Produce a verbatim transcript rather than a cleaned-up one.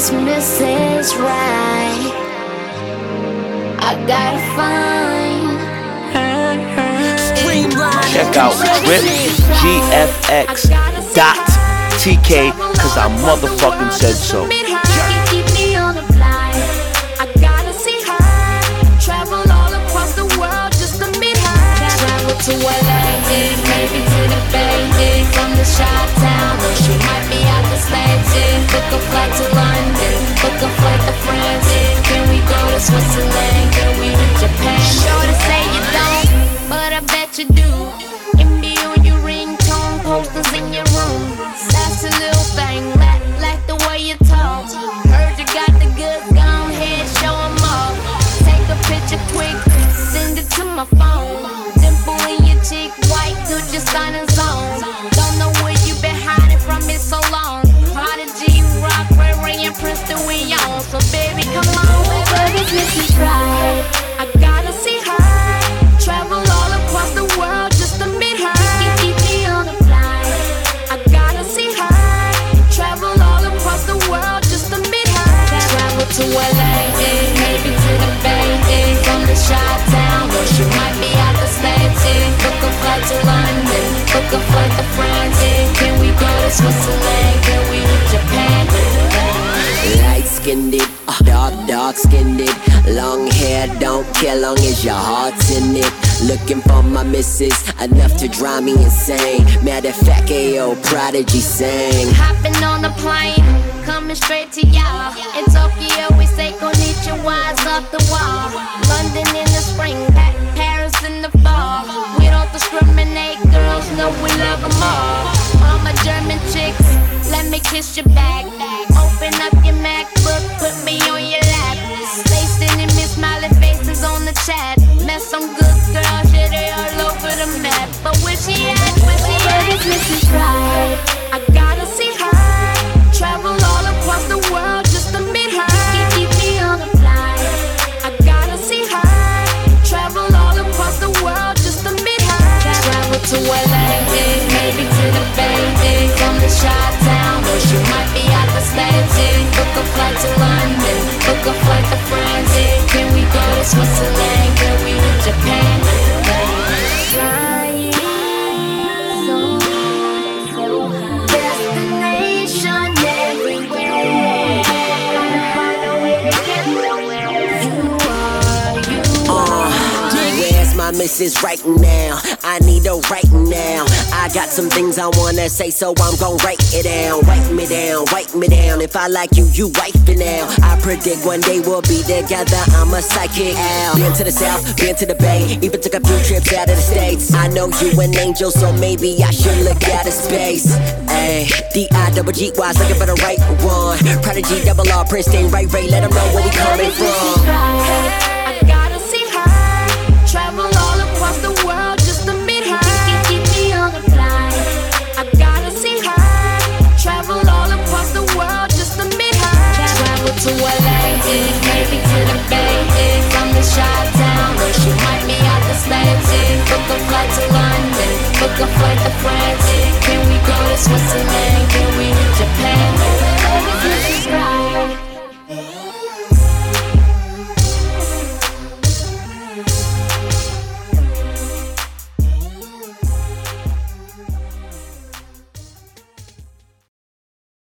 Missus Right. I gotta find her, her. Check out rip g f x dot t k, cause I motherfucking said so. Keep me on the fly. I gotta see her. Travel all across the world just to meet her. Travel to L A, maybe to the Bay, from the Chi-Town, or she might be out the States. Book a flight to London, book a flight to France. Can we go to Switzerland? Can we to Japan? Sure to say you don't, but I bet you do. M B on your ringtone, posters in your room. That's a little thing, like, like the way you talk. Heard you got the goods, go ahead, show 'em off. Take a picture quick, send it to my phone. Dimple in your cheek, white, good, just signing zone. Don't know where you been hiding from it so long. Prodigy, Rock, Ray Ray, and Princeton, we on. So baby, come on, baby, Missus Right. I gotta see her. Travel all across the world just to meet her. Keep me on the fly. I gotta see her. Travel all across the world just to meet her. Travel to L A, maybe to the Bay, from the Chi-Town, or she might be out the States. Book a flight to London, book a flight to France. Can we go to Switzerland? Can we to Japan? Light skinned it, uh, dark, dark skinned it. Long hair don't care long as your heart's in it. Looking for my missus, enough to drive me insane. Matter of fact, Ayo, Prodigy sang. Hopping on the plane, coming straight to y'all. In Tokyo, we say konnichiwa's off the wall. London in the spring, Pa- Paris in the fall. We don't discriminate, girls know we love them all. All my German chicks, let me kiss your back. Open up your MacBook, put me on your lap. Stay sending me smiley faces on the chat. Met some good girls, yeah, they all over the map. But where she at, where she at? Missus Right. I gotta see her. Travel all across the world just to meet her. Keep me on the fly. I gotta see her. Travel all across the world just to meet her. Travel to L A, maybe to the Bay, from the Chi-Town, or she might be out the States. Book a flight to London, book a flight to France. Can we go to Switzerland? Can we to Japan? Flying so, so high. Destination everywhere. Find a way to get somewhere. You are, you are. Where's my missus right now? I need her right now. I got some things I wanna say, so I'm gon' write it down. Write me down, write me down. If I like you, you wife it now. I predict one day we'll be together. I'm a psychic owl. Been to the south, been to the bay, even took a few trips out of the States. I know you an angel, so maybe I should look out of space. Ayy, D I double G Y's looking for the right one. Prodigy, double R, Princeton, Ray Ray, let them know where we coming from. I gotta see her. Travel all across the world just to meet her. Keep me on the fly. I gotta see her. Travel all across the world just to meet her. Travel to L A, maybe to the Bay, from the Chi-Town, or she might be out the States. Book a flight to London, book a flight to France.